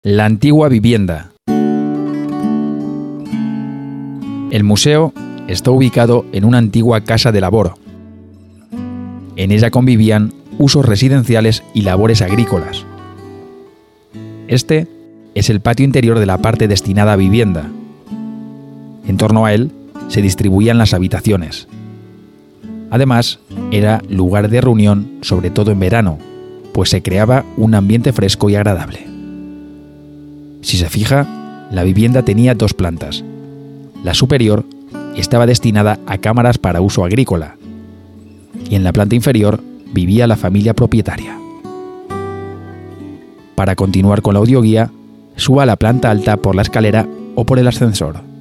La antigua vivienda. El museo está ubicado en una antigua casa de labor. En ella convivían usos residenciales y labores agrícolas. Este es el patio interior de la parte destinada a vivienda. En torno a él se distribuían las habitaciones. Además, era lugar de reunión, sobre todo en verano, pues se creaba un ambiente fresco y agradable. Si se fija, la vivienda tenía 2 plantas. La superior estaba destinada a cámaras para uso agrícola y en la planta inferior vivía la familia propietaria. Para continuar con la audioguía, suba a la planta alta por la escalera o por el ascensor.